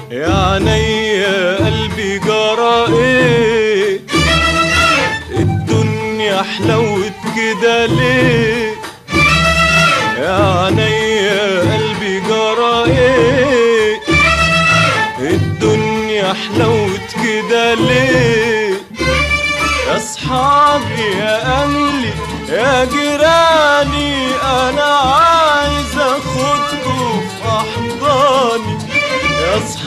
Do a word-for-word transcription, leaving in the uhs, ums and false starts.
يا عينيا قلبي جرى ايه؟ الدنيا حلوت كده ليه؟ يا عينيا قلبي جرى ايه؟ الدنيا حلوت كده ليه؟ يا صحابي يا اهلي يا جيراني انا